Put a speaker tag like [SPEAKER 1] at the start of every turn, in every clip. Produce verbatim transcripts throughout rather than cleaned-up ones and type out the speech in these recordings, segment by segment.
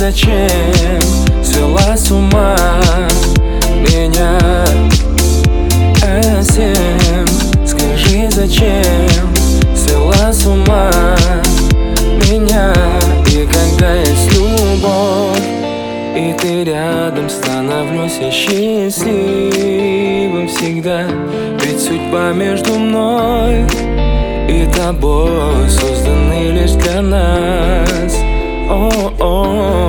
[SPEAKER 1] зачем свела с ума меня? А семь, скажи, зачем свела с ума меня? И когда есть любовь, и ты рядом, становлюсь я счастливым всегда. Ведь судьба между мной и тобой созданы лишь для нас. О-о-о.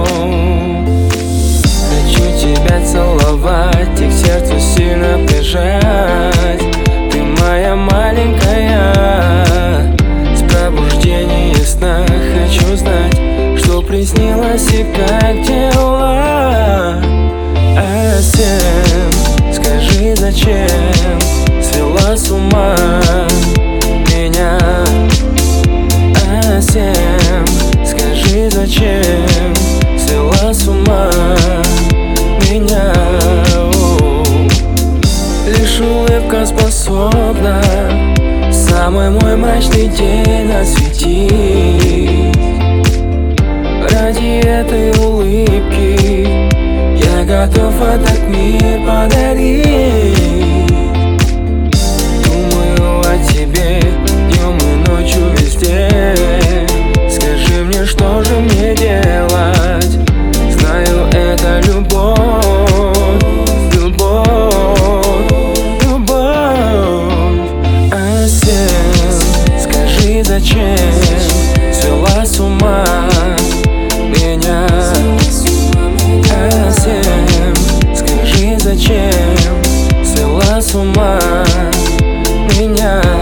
[SPEAKER 1] Хочу тебя целовать и к сердцу сильно прижать. Ты моя маленькая, с пробуждения сна хочу знать, что приснилось и как дела. А семь, скажи, зачем свела с ума меня? А семь, скажи, зачем свела с ума меня? О-о-о. Лишь улыбка способна самый мой мрачный день осветить. Ради этой улыбки я готов этот мир подарить. Думаю о тебе днем и ночью везде. Скажи мне, что же мне делать? Знаю, это любовь, любовь, любовь. А семь, скажи, зачем свела с ума меня? А семь, скажи, зачем свела с ума меня?